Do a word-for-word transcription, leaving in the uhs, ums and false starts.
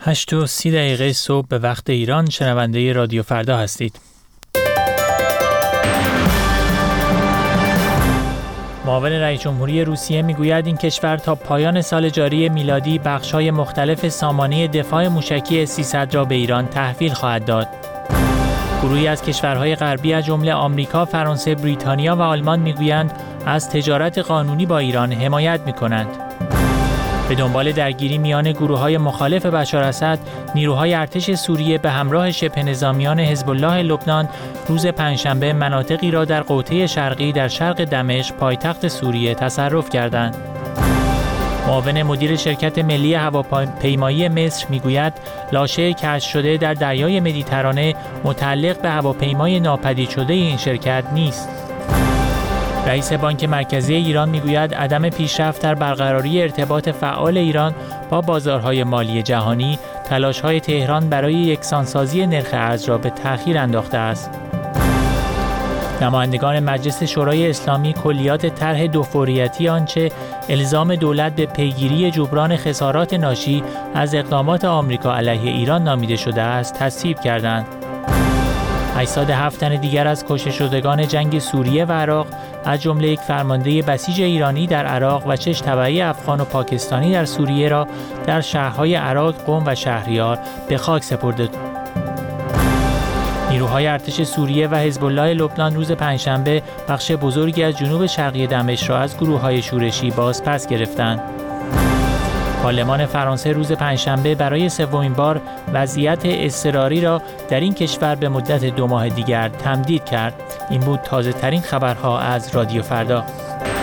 هشت و سی دقیقه صبح به وقت ایران شنونده رادیو فردا هستید. معاون رئیس جمهوری روسیه میگوید این کشور تا پایان سال جاری میلادی بخش‌های مختلف سامانه دفاع موشکی اس سیصد را به ایران تحویل خواهد داد. گروهی از کشورهای غربی از جمله آمریکا، فرانسه، بریتانیا و آلمان میگویند از تجارت قانونی با ایران حمایت می‌کنند. به دنبال درگیری میان گروه‌های مخالف بشار اسد، نیروهای ارتش سوریه به همراه شبه نظامیان حزب الله لبنان روز پنجشنبه مناطقی را در قوطه شرقی در شرق دمشق پایتخت سوریه تصرف کردند. معاون مدیر شرکت ملی هواپیمایی مصر میگوید لاشه کشف شده در دریای مدیترانه متعلق به هواپیمای ناپدید شده این شرکت نیست. رئیس بانک مرکزی ایران میگوید عدم پیشرفت در برقراری ارتباط فعال ایران با بازارهای مالی جهانی تلاش‌های تهران برای یکسانسازی نرخ ارز را به تأخیر انداخته است. نمایندگان مجلس شورای اسلامی کلیات طرح دوفوریتی آنچه الزام دولت به پیگیری جبران خسارات ناشی از اقدامات آمریکا علیه ایران نامیده شده است تصویب کردند. هشتصد و هفت تن دیگر از کشته شدگان جنگ سوریه و عراق از جمله یک فرمانده بسیج ایرانی در عراق و شش تبعه افغان و پاکستانی در سوریه را در شهرهای عراق، قم و شهریار به خاک سپرده. نیروهای ارتش سوریه و حزب الله لبنان روز پنجشنبه بخش بزرگی از جنوب شرقی دمشق را از گروه‌های شورشی بازپس گرفتند. پارلمان فرانسه روز پنجشنبه برای سومین بار وضعیت اضطراری را در این کشور به مدت دو ماه دیگر تمدید کرد. این بود تازه ترین خبرها از رادیو فردا.